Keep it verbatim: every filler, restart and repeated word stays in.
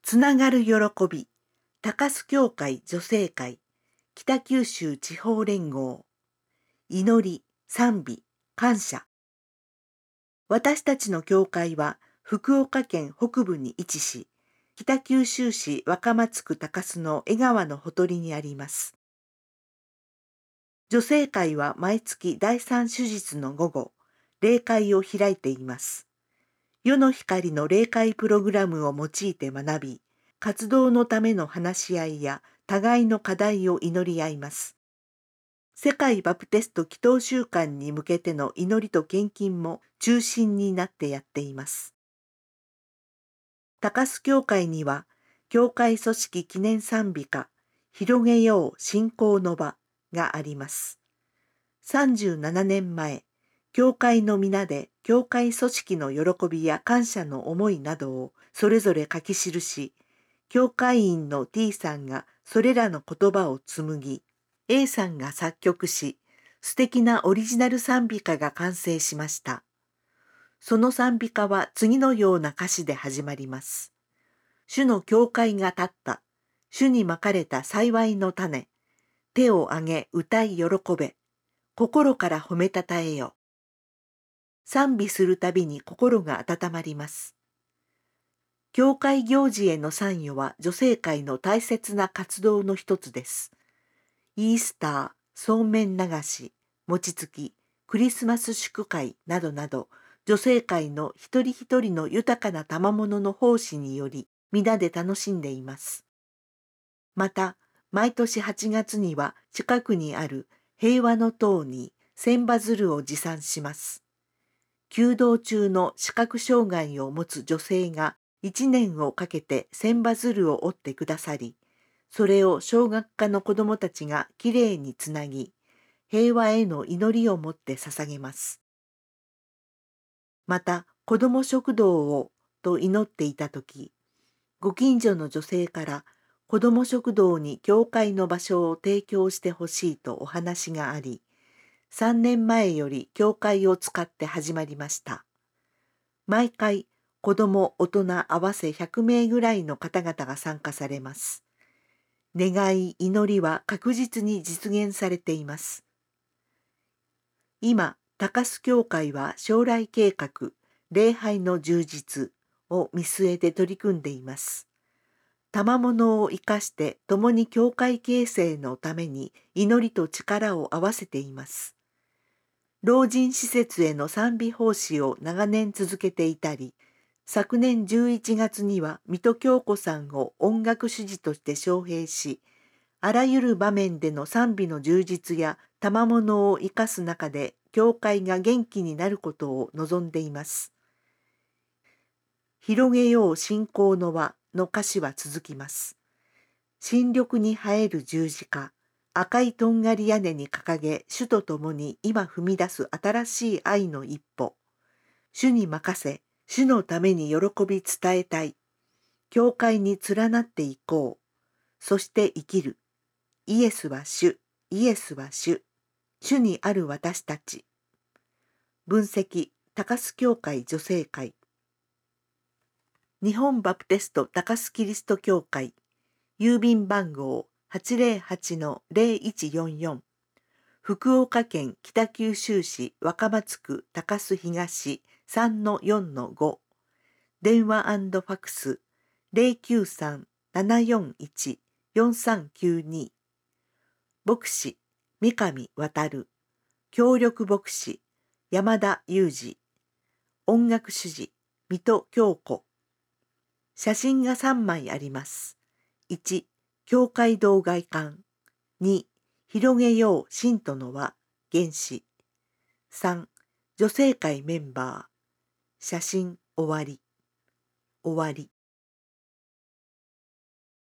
つながる喜び、高須教会女性会、北九州地方連合、祈り、賛美、感謝。私たちの教会は福岡県北部に位置し、北九州市若松区高須の江川のほとりにあります。女性会は毎月第三手術の午後、例会を開いています。世の光の例会プログラムを用いて学び、活動のための話し合いや互いの課題を祈り合います。世界バプテスト祈祷週間に向けての祈りと献金も中心になってやっています。高須教会には、教会組織記念賛美歌、広げよう信仰の場があります。さんじゅうななねんまえ、教会の皆で教会組織の喜びや感謝の思いなどをそれぞれ書き記し、教会員の T さんがそれらの言葉を紡ぎ、A さんが作曲し、素敵なオリジナル賛美歌が完成しました。その賛美歌は次のような歌詞で始まります。主の教会が立った、主にまかれた幸いの種、手を挙げ歌い喜べ、心から褒めたたえよ。賛美するたびに心が温まります。教会行事への参与は女性会の大切な活動の一つです。イースター、そうめん流し、餅つき、クリスマス祝会などなど、女性会の一人一人の豊かな賜物の奉仕により、皆で楽しんでいます。また、毎年はちがつには近くにある平和の塔に千羽鶴を持参します。弓道中の視覚障害を持つ女性が一年をかけて千羽鶴を折ってくださり、それを小学科の子どもたちがきれいにつなぎ、平和への祈りをもって捧げます。また、子ども食堂をと祈っていたとき、ご近所の女性から子ども食堂に教会の場所を提供してほしいとお話があり、さんねんまえより教会を使って始まりました。毎回、子ども、大人合わせひゃくめいぐらいの方々が参加されます。願い、祈りは確実に実現されています。今、高須教会は将来計画、礼拝の充実を見据えて取り組んでいます。賜物を生かして共に教会形成のために祈りと力を合わせています。老人施設への賛美奉仕を長年続けていたり、昨年じゅういちがつには水戸京子さんを音楽主事として招聘し、あらゆる場面での賛美の充実や賜物を生かす中で教会が元気になることを望んでいます。広げよう信仰の輪の歌詞は続きます。新緑に映える十字架、赤いとんがり屋根に掲げ、主と共に今踏み出す新しい愛の一歩。主に任せ、主のために喜び伝えたい。教会に連なっていこう。そして生きる。イエスは主、イエスは主。主にある私たち。分析、高須教会女性会。日本バプテスト高須キリスト教会。郵便番号 はちぜろはちのぜろいちよんよん。福岡県北九州市若松区高須東 さんのよんのご。電話&ファックス ゼロきゅうさん ななよんいち よんさんきゅうに。牧師三上渉。協力牧師山田裕二。音楽主事水戸京子。写真がさんまいあります。いち、教会堂外観。に、広げよう信徒の輪、原始。さん、女性会メンバー。写真終わり。終わり。